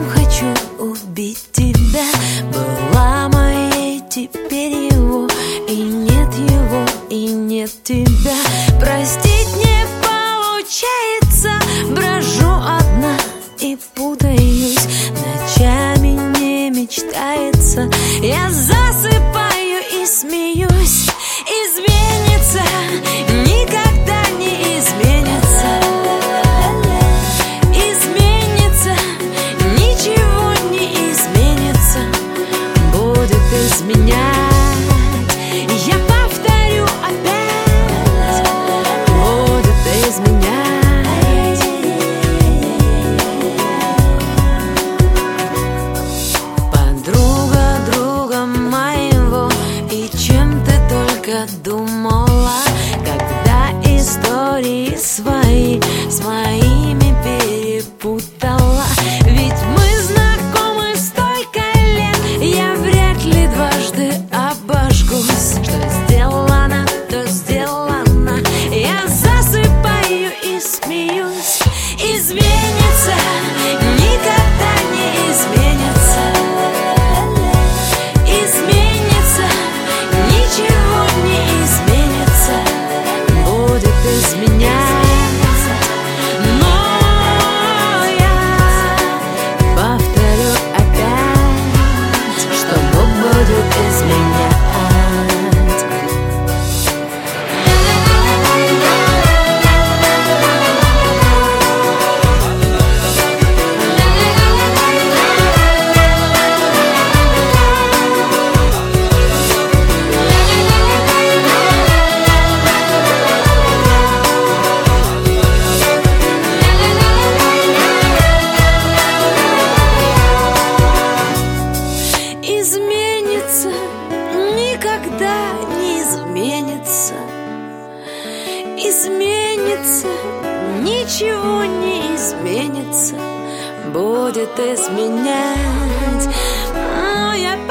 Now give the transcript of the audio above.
хочу убить тебя. Была моей, теперь его, и нет его, и нет тебя. Простить не получается, брожу одна и путаюсь, ночами не мечтается. Я засыпаю и смеюсь. Изменится, никогда не изменится. Изменится, ничего не изменится. Будет изменять, я повторю опять. Будет изменять. Подруга друга моего, и чем ты только думала, когда истории свои с моими перепутала. Ведь мы знакомы столько лет, я вряд ли дважды обожгусь. Что сделано, то сделано. Я засыпаю и смеюсь. Изменится, никогда не изменится. Изменится, ничего не изменится. Будет изменять. Но я повторю опять, что Бог будет изменять. Изменится, никогда не изменится. Изменится, ничего не изменится. Будет изменять. Но я